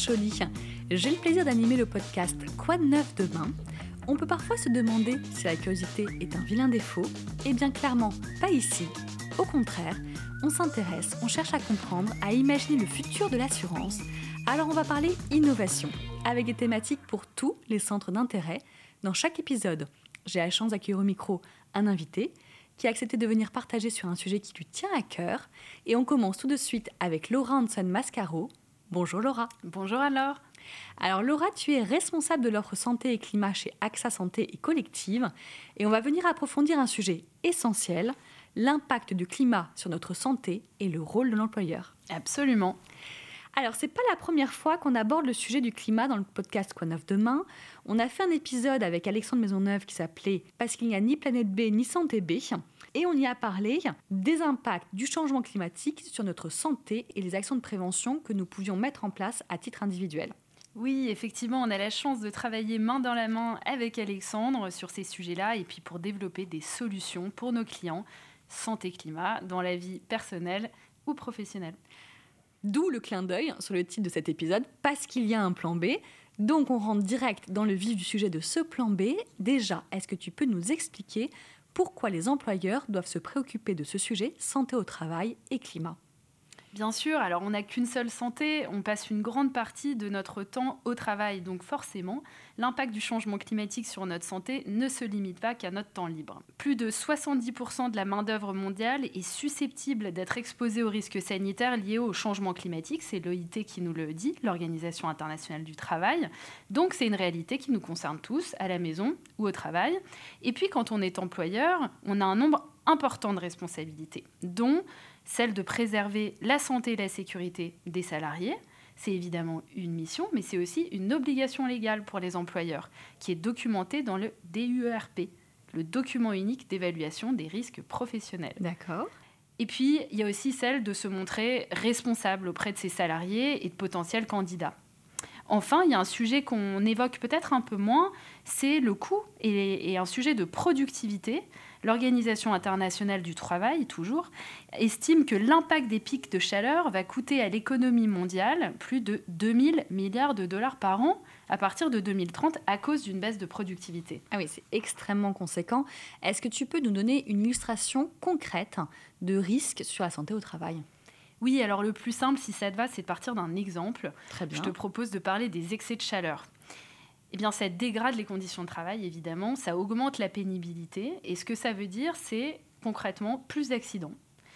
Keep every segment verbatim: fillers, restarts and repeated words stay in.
Chauly. J'ai le plaisir d'animer le podcast Quoi de neuf demain. On peut parfois se demander si la curiosité est un vilain défaut. Eh bien clairement, pas ici. Au contraire, on s'intéresse, on cherche à comprendre, à imaginer le futur de l'assurance. Alors on va parler innovation, avec des thématiques pour tous les centres d'intérêt. Dans chaque épisode, j'ai la chance d'accueillir au micro un invité qui a accepté de venir partager sur un sujet qui lui tient à cœur. Et on commence tout de suite avec Laura Hanson-Mascaro. Bonjour Laura. Bonjour alors. Alors Laura, tu es responsable de l'offre santé et climat chez AXA Santé et Collective. Et on va venir approfondir un sujet essentiel, l'impact du climat sur notre santé et le rôle de l'employeur. Absolument. Alors, c'est pas la première fois qu'on aborde le sujet du climat dans le podcast Quoi neuf demain. On a fait un épisode avec Alexandre Maisonneuve qui s'appelait « Parce qu'il n'y a ni planète B ni santé B ». Et on y a parlé des impacts du changement climatique sur notre santé et les actions de prévention que nous pouvions mettre en place à titre individuel. Oui, effectivement, on a la chance de travailler main dans la main avec Alexandre sur ces sujets-là et puis pour développer des solutions pour nos clients santé-climat dans la vie personnelle ou professionnelle. D'où le clin d'œil sur le titre de cet épisode, parce qu'il y a un plan B. Donc on rentre direct dans le vif du sujet de ce plan B. Déjà, est-ce que tu peux nous expliquer pourquoi les employeurs doivent se préoccuper de ce sujet, santé au travail et climat ? Bien sûr, alors on n'a qu'une seule santé, on passe une grande partie de notre temps au travail. Donc forcément, l'impact du changement climatique sur notre santé ne se limite pas qu'à notre temps libre. Plus de soixante-dix pour cent de la main-d'œuvre mondiale est susceptible d'être exposée aux risques sanitaires liés au changement climatique. C'est l'O I T qui nous le dit, l'Organisation internationale du travail. Donc c'est une réalité qui nous concerne tous, à la maison ou au travail. Et puis quand on est employeur, on a un nombre important de responsabilités, dont celle de préserver la santé et la sécurité des salariés. C'est évidemment une mission, mais c'est aussi une obligation légale pour les employeurs, qui est documentée dans le D U E R P, le document unique d'évaluation des risques professionnels. D'accord. Et puis, il y a aussi celle de se montrer responsable auprès de ses salariés et de potentiels candidats. Enfin, il y a un sujet qu'on évoque peut-être un peu moins, c'est le coût et, et un sujet de productivité. L'Organisation internationale du travail, toujours, estime que l'impact des pics de chaleur va coûter à l'économie mondiale plus de deux mille milliards de dollars par an à partir de deux mille trente à cause d'une baisse de productivité. Ah oui, c'est extrêmement conséquent. Est-ce que tu peux nous donner une illustration concrète de risques sur la santé au travail ? Oui, alors le plus simple, si ça te va, c'est de partir d'un exemple. Très bien. Je te propose de parler des excès de chaleur. Eh bien, ça dégrade les conditions de travail, évidemment, ça augmente la pénibilité. Et ce que ça veut dire, c'est concrètement plus d'accidents.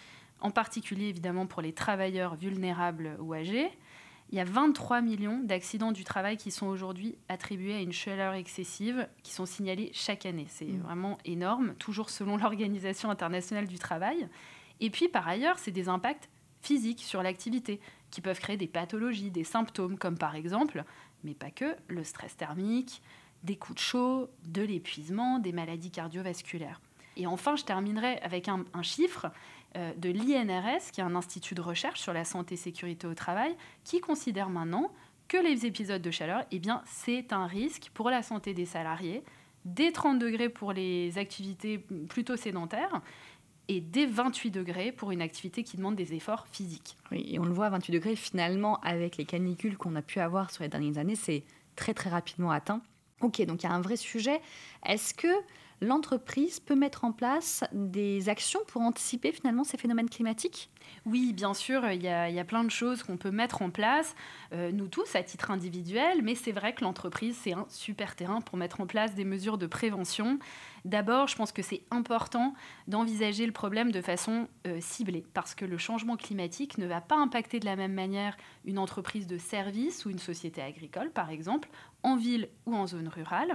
En particulier, évidemment, pour les travailleurs vulnérables ou âgés. Il y a vingt-trois millions d'accidents du travail qui sont aujourd'hui attribués à une chaleur excessive, qui sont signalés chaque année. C'est mmh. vraiment énorme, toujours selon l'Organisation internationale du travail. Et puis, par ailleurs, c'est des impacts physiques sur l'activité, qui peuvent créer des pathologies, des symptômes, comme par exemple, mais pas que, le stress thermique, des coups de chaud, de l'épuisement, des maladies cardiovasculaires. Et enfin, je terminerai avec un, un chiffre euh, de l'I N R S, qui est un institut de recherche sur la santé et sécurité au travail, qui considère maintenant que les épisodes de chaleur, eh bien, c'est un risque pour la santé des salariés, dès trente degrés pour les activités plutôt sédentaires, et dès vingt-huit degrés pour une activité qui demande des efforts physiques. Oui, et on le voit à vingt-huit degrés, finalement, avec les canicules qu'on a pu avoir sur les dernières années, c'est très très rapidement atteint. Ok, donc il y a un vrai sujet. Est-ce que l'entreprise peut mettre en place des actions pour anticiper finalement ces phénomènes climatiques ? Oui, bien sûr, il y a, il y a plein de choses qu'on peut mettre en place, euh, nous tous à titre individuel, mais c'est vrai que l'entreprise, c'est un super terrain pour mettre en place des mesures de prévention. D'abord, je pense que c'est important d'envisager le problème de façon euh, ciblée, parce que le changement climatique ne va pas impacter de la même manière une entreprise de service ou une société agricole, par exemple, en ville ou en zone rurale.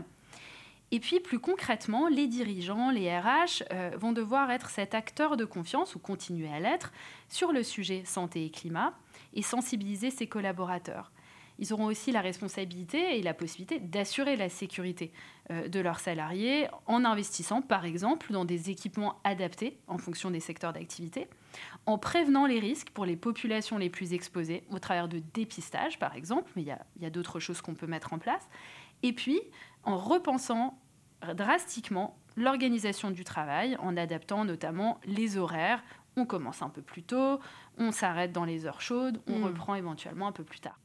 Et puis, plus concrètement, les dirigeants, les R H, euh, vont devoir être cet acteur de confiance, ou continuer à l'être, sur le sujet santé et climat, et sensibiliser ses collaborateurs. Ils auront aussi la responsabilité et la possibilité d'assurer la sécurité euh, de leurs salariés en investissant, par exemple, dans des équipements adaptés en fonction des secteurs d'activité, en prévenant les risques pour les populations les plus exposées, au travers de dépistage, par exemple, mais il y a, il y a d'autres choses qu'on peut mettre en place, et puis en repensant drastiquement l'organisation du travail, en adaptant notamment les horaires. On commence un peu plus tôt, on s'arrête dans les heures chaudes, on mmh. reprend éventuellement un peu plus tard.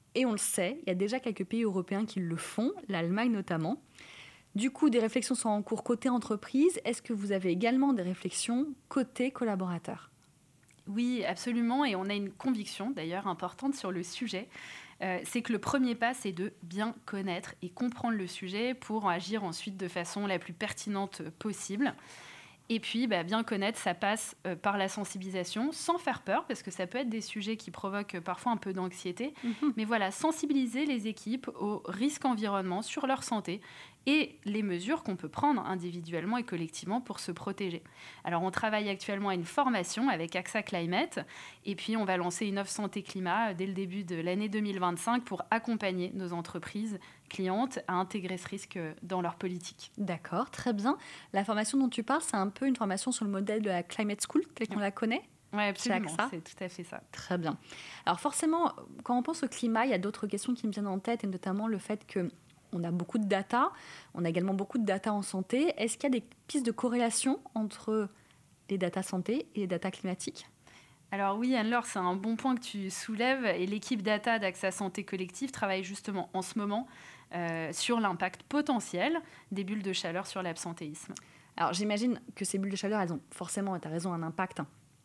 et on le sait, il y a déjà quelques pays européens qui le font, l'Allemagne notamment. Du coup, des réflexions sont en cours côté entreprise. Est-ce que vous avez également des réflexions côté collaborateurs ? Oui, absolument, et on a une conviction d'ailleurs importante sur le sujet. Euh, c'est que le premier pas, c'est de bien connaître et comprendre le sujet pour agir ensuite de façon la plus pertinente possible. Et puis, bah, bien connaître, ça passe euh, par la sensibilisation, sans faire peur, parce que ça peut être des sujets qui provoquent euh, parfois un peu d'anxiété. Mmh. Mais voilà, sensibiliser les équipes aux risques environnement sur leur santé et les mesures qu'on peut prendre individuellement et collectivement pour se protéger. Alors, on travaille actuellement à une formation avec AXA Climate, et puis on va lancer une offre santé-climat dès le début de l'année deux mille vingt-cinq pour accompagner nos entreprises clientes à intégrer ce risque dans leur politique. D'accord, très bien. La formation dont tu parles, c'est un peu une formation sur le modèle de la Climate School, telle qu'on la connaît ? Oui, absolument, c'est tout à fait ça. Très bien. Alors forcément, quand on pense au climat, il y a d'autres questions qui me viennent en tête, et notamment le fait qu'on a beaucoup de data, on a également beaucoup de data en santé. Est-ce qu'il y a des pistes de corrélation entre les data santé et les data climatiques ? Alors oui, Anne-Laure, c'est un bon point que tu soulèves, et l'équipe data d'AXA Santé Collective travaille justement en ce moment euh, sur l'impact potentiel des bulles de chaleur sur l'absentéisme. Alors j'imagine que ces bulles de chaleur, elles ont forcément, tu as raison, un impact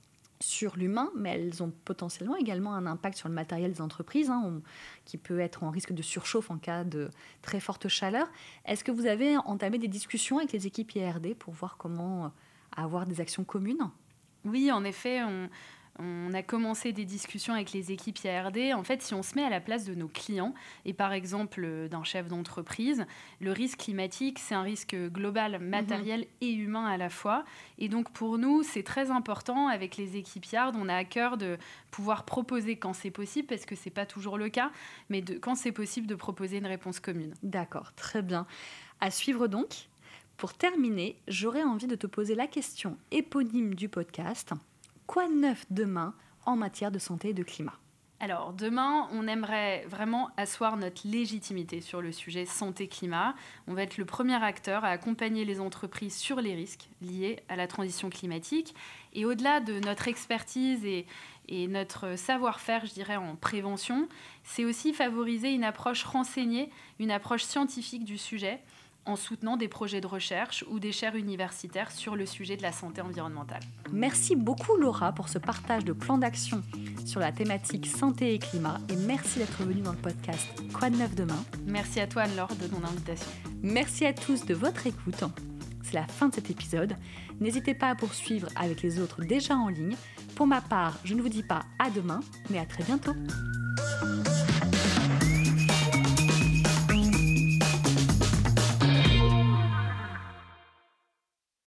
sur l'humain, mais elles ont potentiellement également un impact sur le matériel des entreprises, hein, on, qui peut être en risque de surchauffe en cas de très forte chaleur. Est-ce que vous avez entamé des discussions avec les équipes I R D pour voir comment avoir des actions communes ? Oui, en effet, on... On a commencé des discussions avec les équipes I R D. En fait, si on se met à la place de nos clients, et par exemple d'un chef d'entreprise, le risque climatique, c'est un risque global, matériel mmh. et humain à la fois. Et donc, pour nous, c'est très important, avec les équipes I R D, on a à cœur de pouvoir proposer quand c'est possible, parce que ce n'est pas toujours le cas, mais de, quand c'est possible, de proposer une réponse commune. D'accord, très bien. À suivre donc. Pour terminer, j'aurais envie de te poser la question éponyme du podcast. Quoi de neuf demain en matière de santé et de climat ? Alors, demain, on aimerait vraiment asseoir notre légitimité sur le sujet santé-climat. On va être le premier acteur à accompagner les entreprises sur les risques liés à la transition climatique. Et au-delà de notre expertise et, et notre savoir-faire, je dirais, en prévention, c'est aussi favoriser une approche renseignée, une approche scientifique du sujet, en soutenant des projets de recherche ou des chaires universitaires sur le sujet de la santé environnementale. Merci beaucoup Laura pour ce partage de plans d'action sur la thématique santé et climat, et merci d'être venue dans le podcast Quoi de neuf demain ? Merci à toi Anne-Laure de ton invitation. Merci à tous de votre écoute. C'est la fin de cet épisode. N'hésitez pas à poursuivre avec les autres déjà en ligne. Pour ma part, je ne vous dis pas à demain, mais à très bientôt.